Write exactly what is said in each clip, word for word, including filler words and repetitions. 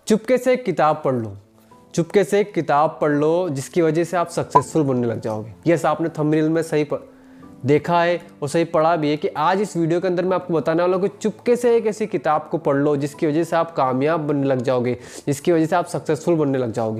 चुपके से एक किताब पढ़ लो, चुपके से एक किताब पढ़ लो जिसकी वजह से आप सक्सेसफुल बनने लग जाओगे। यस, आपने थंबनेल में सही देखा है और सही पढ़ा भी है कि आज इस वीडियो के अंदर मैं आपको बताने वाला हूँ कि चुपके से एक ऐसी किताब को पढ़ लो जिसकी वजह से आप कामयाब बनने लग जाओगे, जिसकी वजह से आप सक्सेसफुल बनने लग जाओगे।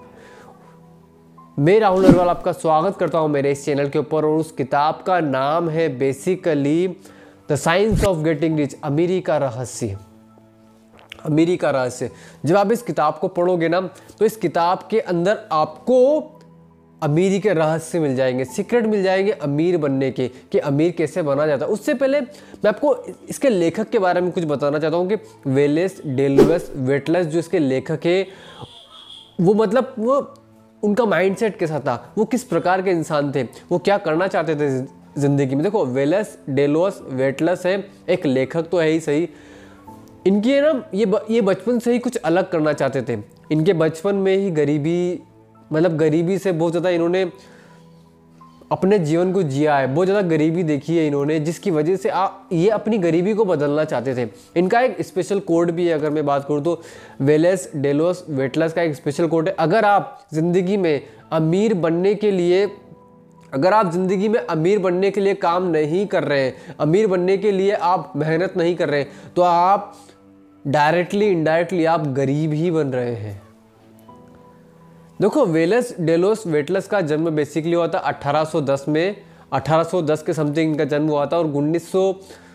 मैं राहुल अग्रवाल आपका स्वागत करता हूँ मेरे इस चैनल के ऊपर, और उस किताब का नाम है basically the science of getting rich, अमीरी का रहस्य। अमीरी का रहस्य। जब आप इस किताब को पढ़ोगे ना तो इस किताब के अंदर आपको अमीरी के रहस्य मिल जाएंगे, सीक्रेट मिल जाएंगे अमीर बनने के, कि अमीर कैसे बना जाता है। उससे पहले मैं आपको इसके लेखक के बारे में कुछ बताना चाहता हूँ कि वेलेस डेलुअस वेटलेस जो इसके लेखक है, वो मतलब वो उनका माइंडसेट कैसा था, वो किस प्रकार के इंसान थे, वो क्या करना चाहते थे ज़िंदगी में। देखो, वेलेस डेलुअस वेटलेस है, एक लेखक तो है ही सही, इनकी है ना ये ब, ये बचपन से ही कुछ अलग करना चाहते थे। इनके बचपन में ही गरीबी, मतलब गरीबी से बहुत ज़्यादा इन्होंने अपने जीवन को जिया है, बहुत ज़्यादा गरीबी देखी है इन्होंने, जिसकी वजह से आ, ये अपनी गरीबी को बदलना चाहते थे। इनका एक स्पेशल कोड भी है, अगर मैं बात करूँ तो वेलेस डेलुअस वेटलेस का एक स्पेशल कोड है। अगर आप ज़िंदगी में अमीर बनने के लिए अगर आप ज़िंदगी में अमीर बनने के लिए काम नहीं कर रहे हैं, अमीर बनने के लिए आप मेहनत नहीं कर रहे हैं, तो आप डायरेक्टली इनडायरेक्टली आप गरीब ही बन रहे हैं। देखो, वेलेस डेलुअस वेटलेस का जन्म बेसिकली हुआ था अठारह सौ दस में, अठारह सौ दस के समथिंग इनका जन्म हुआ था, और उन्नीस सौ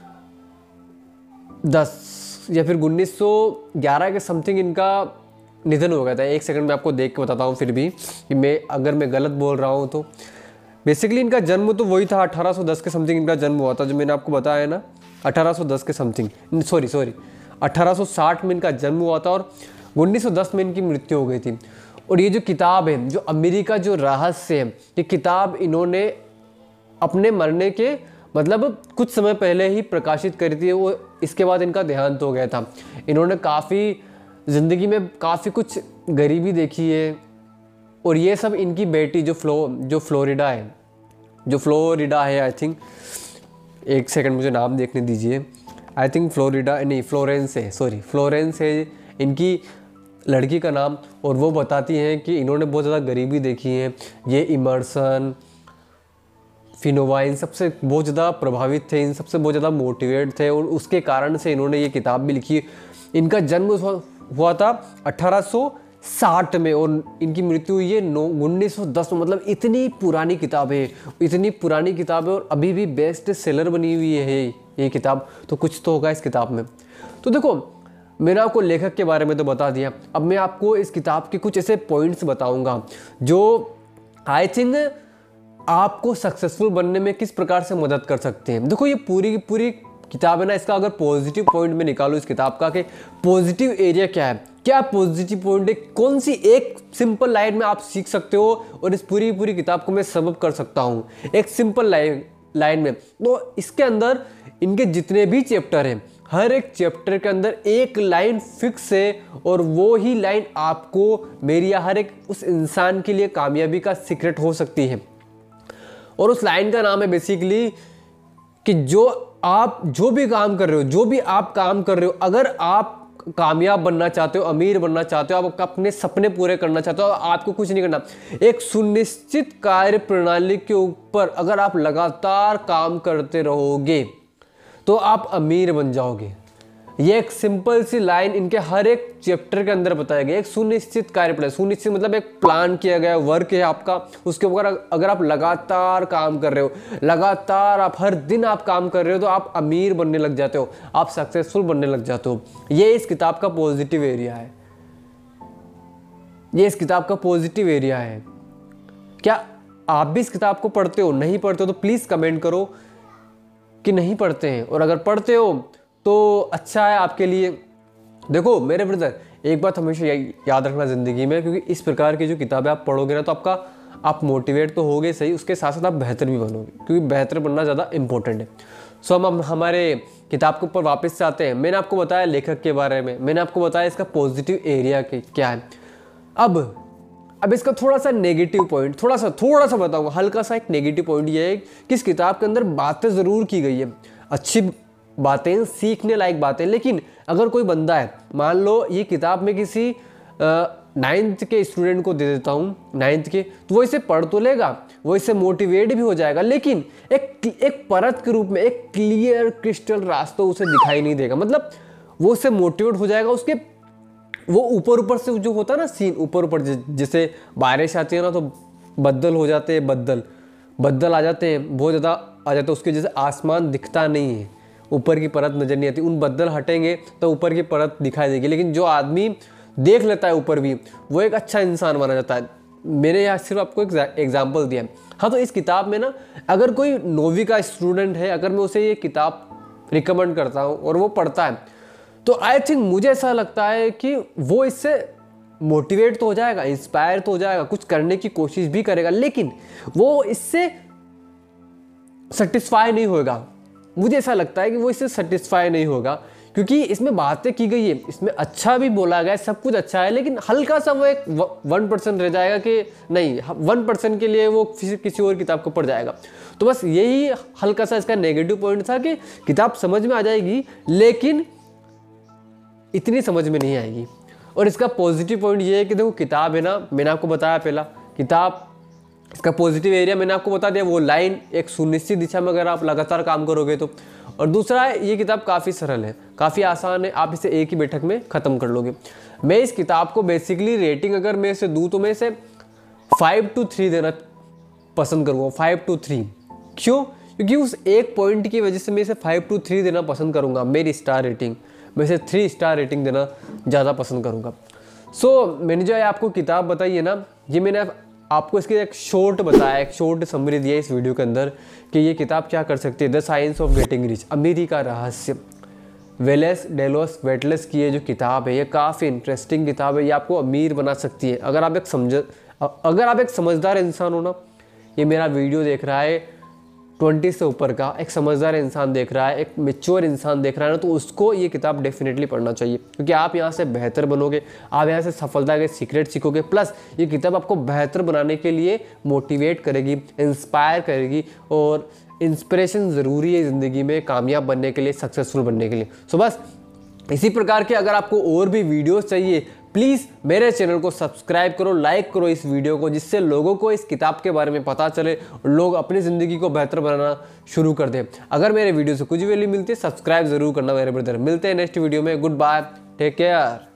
दस या फिर उन्नीस सौ ग्यारह के समथिंग इनका निधन हो गया था। एक सेकंड में आपको देख के बताता हूँ फिर भी कि मैं अगर मैं गलत बोल रहा हूँ तो। बेसिकली इनका जन्म तो वही था, अठारह सौ दस के समथिंग इनका जन्म हुआ था, जो मैंने आपको बताया ना, अठारह सौ दस के समथिंग, सॉरी सॉरी अठारह सौ साठ में इनका जन्म हुआ था और उन्नीस सौ दस में इनकी मृत्यु हो गई थी। और ये जो किताब है, जो अमीरी का जो रहस्य है, ये किताब इन्होंने अपने मरने के मतलब कुछ समय पहले ही प्रकाशित करी थी। वो इसके बाद इनका देहांत हो गया था। इन्होंने काफ़ी ज़िंदगी में काफ़ी कुछ गरीबी देखी है, और ये सब इनकी बेटी जो फ्लो जो फ्लोरिडा है जो फ्लोरिडा है आई थिंक, एक सेकंड मुझे नाम देखने दीजिए, आई थिंक फ्लोरिडा नहीं फ्लोरेंस है, सॉरी फ्लोरेंस है इनकी लड़की का नाम। और वो बताती हैं कि इन्होंने बहुत ज़्यादा गरीबी देखी है। ये इमर्सन, फिनोवा, इन सबसे बहुत ज़्यादा प्रभावित थे, इन सबसे बहुत ज़्यादा मोटिवेट थे, और उसके कारण से इन्होंने ये किताब भी लिखी। इनका जन्म हुआ था अठारह सौ साठ में और इनकी मृत्यु हुई है नौ उन्नीस सौ दस में। मतलब इतनी पुरानी किताब है, इतनी पुरानी किताब है, और अभी भी बेस्ट सेलर बनी हुई है ये किताब। तो कुछ तो होगा इस किताब में। तो देखो, मैंने आपको लेखक के बारे में तो बता दिया, अब मैं आपको इस किताब के कुछ ऐसे पॉइंट्स बताऊंगा जो आई थिंक आपको सक्सेसफुल बनने में किस प्रकार से मदद कर सकते हैं। देखो, ये पूरी की पूरी किताब है ना, इसका अगर पॉजिटिव पॉइंट में निकालो इस किताब का कि पॉजिटिव एरिया क्या है, क्या पॉजिटिव पॉइंट है, कौन सी एक सिंपल लाइन में आप सीख सकते हो, और इस पूरी पूरी किताब को मैं समअप कर सकता हूँ एक सिंपल लाइन लाइन में। तो इसके अंदर इनके जितने भी चैप्टर हैं, हर एक चैप्टर के अंदर एक लाइन फिक्स है, और वो ही लाइन आपको, मेरी या हर एक उस इंसान के लिए कामयाबी का सीक्रेट हो सकती है। और उस लाइन का नाम है बेसिकली कि जो आप जो भी काम कर रहे हो, जो भी आप काम कर रहे हो, अगर आप कामयाब बनना चाहते हो, अमीर बनना चाहते हो, आप अपने सपने पूरे करना चाहते हो, आपको कुछ नहीं करना, एक सुनिश्चित कार्य प्रणाली के ऊपर अगर आप लगातार काम करते रहोगे तो आप अमीर बन जाओगे। ये एक सिंपल सी लाइन इनके हर एक चैप्टर के अंदर बताया गया। एक सुनिश्चित कार्य प्रणाली, सुनिश्चित मतलब एक प्लान किया गया वर्क है आपका, उसके ऊपर अगर आप लगातार काम कर रहे हो, लगातार आप हर दिन आप काम कर रहे हो, तो आप अमीर बनने लग जाते हो, आप सक्सेसफुल बनने लग जाते हो। ये इस किताब का पॉजिटिव एरिया है, ये इस किताब का पॉजिटिव एरिया है। क्या आप भी इस किताब को पढ़ते हो? नहीं पढ़ते हो तो प्लीज कमेंट करो कि नहीं पढ़ते हैं, और अगर पढ़ते हो तो अच्छा है आपके लिए। देखो मेरे ब्रदर, एक बात हमेशा याद रखना ज़िंदगी में, क्योंकि इस प्रकार की जो किताबें आप पढ़ोगे ना, तो आपका आप मोटिवेट तो होगे सही, उसके साथ साथ आप बेहतर भी बनोगे, क्योंकि बेहतर बनना ज़्यादा इंपॉर्टेंट है। सो हम हम हमारे किताब के ऊपर वापस से आते हैं। मैंने आपको बताया लेखक के बारे में, मैंने आपको बताया इसका पॉजिटिव एरिया क्या है। अब अब इसका थोड़ा सा नेगेटिव पॉइंट, थोड़ा सा थोड़ा सा बताऊंगा, हल्का सा एक नेगेटिव पॉइंट ये है कि इस किताब के अंदर बातें ज़रूर की गई है, अच्छी बातें, सीखने लायक बातें। लेकिन अगर कोई बंदा है, मान लो ये किताब में किसी नाइन्थ के स्टूडेंट को दे देता हूँ, नाइन्थ के, तो वो इसे पढ़ तो लेगा, वो इससे मोटिवेट भी हो जाएगा, लेकिन एक एक परत के रूप में एक क्लियर क्रिस्टल रास्ता उसे दिखाई नहीं देगा। मतलब वो उससे मोटिवेट हो जाएगा, उसके वो ऊपर ऊपर से जो होता है ना सीन, ऊपर ऊपर जैसे बारिश आती है ना तो बद्दल हो जाते हैं, बद्दल बद्दल आ जाते हैं, बहुत ज़्यादा आ जाते हैं, उसके जैसे आसमान दिखता नहीं है, ऊपर की परत नज़र नहीं आती। उन बद्दल हटेंगे तो ऊपर की परत दिखाई देगी। लेकिन जो आदमी देख लेता है ऊपर भी, वो एक अच्छा इंसान माना जाता है। मेरे यहाँ सिर्फ आपको एक एग्जाम्पल दिया है। हाँ, तो इस किताब में ना अगर कोई नौवीं का स्टूडेंट है, अगर मैं उसे ये किताब रिकमेंड करता हूँ और वो पढ़ता है, तो आई थिंक मुझे ऐसा लगता है कि वो इससे मोटिवेट तो हो जाएगा, इंस्पायर तो हो जाएगा, कुछ करने की कोशिश भी करेगा, लेकिन वो इससे सेटिस्फाई नहीं होगा। मुझे ऐसा लगता है कि वो इससे सेटिस्फाई नहीं होगा, क्योंकि इसमें बातें की गई है, इसमें अच्छा भी बोला गया है, सब कुछ अच्छा है, लेकिन हल्का सा वो एक वन परसेंट रह जाएगा कि नहीं, वन परसेंट के लिए वो किसी किसी और किताब को पढ़ जाएगा। तो बस यही हल्का सा इसका नेगेटिव पॉइंट था कि किताब समझ में आ जाएगी, लेकिन इतनी समझ में नहीं आएगी। और इसका पॉजिटिव पॉइंट ये है कि देखो किताब है ना, मैंने आपको बताया पहला, किताब इसका पॉजिटिव एरिया मैंने आपको बता दिया, वो लाइन एक सुनिश्चित दिशा में अगर आप लगातार काम करोगे तो। और दूसरा है, ये किताब काफ़ी सरल है, काफ़ी आसान है, आप इसे एक ही बैठक में ख़त्म कर लोगे। मैं इस किताब को बेसिकली रेटिंग अगर मैं इसे दूँ तो मैं इसे फाइव टू थ्री देना पसंद करूँगा, फाइव टू थ्री। क्यों? क्योंकि उस एक पॉइंट की वजह से मैं इसे फाइव टू थ्री देना पसंद करूँगा। मेरी स्टार रेटिंग, मैं इसे थ्री स्टार रेटिंग देना ज़्यादा पसंद करूँगा। सो so, मैंने जो है आपको किताब बताई है ना, ये मैंने आपको इसके एक शॉर्ट बताया, एक शॉर्ट समरी दिया इस वीडियो के अंदर कि ये किताब क्या कर सकती है। The science of getting rich, अमीरी का रहस्य, वेलेस डेलोस वेटलेस की ये जो किताब है, ये काफ़ी इंटरेस्टिंग किताब है। ये आपको अमीर बना सकती है अगर आप एक समझ अगर आप एक समझदार इंसान हो ना। ये मेरा वीडियो देख रहा है ट्वेंटी से ऊपर का एक समझदार इंसान देख रहा है, एक मैच्योर इंसान देख रहा है ना, तो उसको ये किताब डेफिनेटली पढ़ना चाहिए, क्योंकि आप यहाँ से बेहतर बनोगे, आप यहाँ से सफलता के सीक्रेट सीखोगे। प्लस ये किताब आपको बेहतर बनाने के लिए मोटिवेट करेगी, इंस्पायर करेगी, और इंस्पिरेशन ज़रूरी है ज़िंदगी में कामयाब बनने के लिए, सक्सेसफुल बनने के लिए। सो बस इसी प्रकार के अगर आपको और भी वीडियोस चाहिए, प्लीज़ मेरे चैनल को सब्सक्राइब करो, लाइक करो इस वीडियो को, जिससे लोगों को इस किताब के बारे में पता चले और लोग अपनी ज़िंदगी को बेहतर बनाना शुरू कर दें। अगर मेरे वीडियो से कुछ वैल्यू मिलती है, सब्सक्राइब ज़रूर करना मेरे ब्रदर। मिलते हैं नेक्स्ट वीडियो में। Good bye, take care.